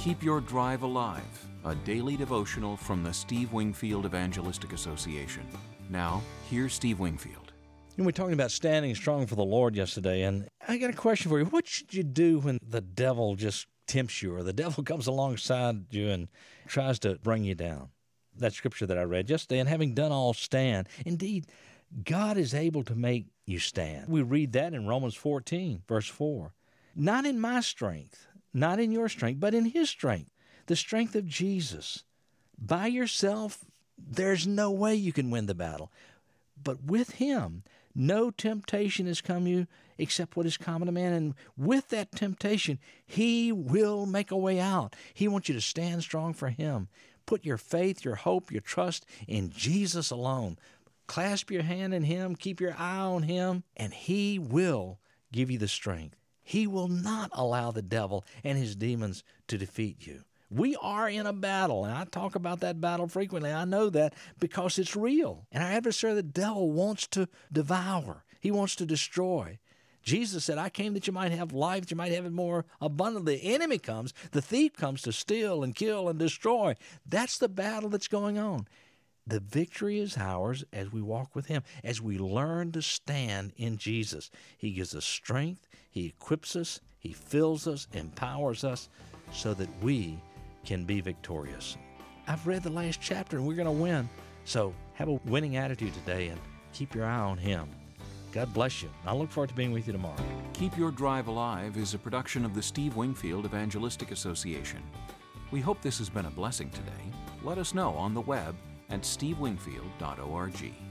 Keep Your Drive Alive, a daily devotional from the Steve Wingfield Evangelistic Association. Now, here's Steve Wingfield. We were talking about standing strong for the Lord yesterday, and I got a question for you. What should you do when the devil just tempts you, or the devil comes alongside you and tries to bring you down? That scripture that I read yesterday, and having done all, stand. Indeed, God is able to make you stand. We read that in Romans 14, verse 4. Not in my strength, not in your strength, but in His strength, the strength of Jesus. By yourself, there's no way you can win the battle. But with Him, no temptation has come you except what is common to man. And with that temptation, He will make a way out. He wants you to stand strong for Him. Put your faith, your hope, your trust in Jesus alone. Clasp your hand in Him, keep your eye on Him, and He will give you the strength. He will not allow the devil and his demons to defeat you. We are in a battle, and I talk about that battle frequently. I know that because it's real. And our adversary, the devil, wants to devour. He wants to destroy. Jesus said, I came that you might have life, that you might have it more abundantly. The enemy comes, the thief comes to steal and kill and destroy. That's the battle that's going on. The victory is ours as we walk with Him, as we learn to stand in Jesus. He gives us strength, He equips us, He fills us, empowers us so that we can be victorious. I've read the last chapter and we're going to win. So have a winning attitude today and keep your eye on Him. God bless you. I look forward to being with you tomorrow. Keep Your Drive Alive is a production of the Steve Wingfield Evangelistic Association. We hope this has been a blessing today. Let us know on the web at stevewingfield.org.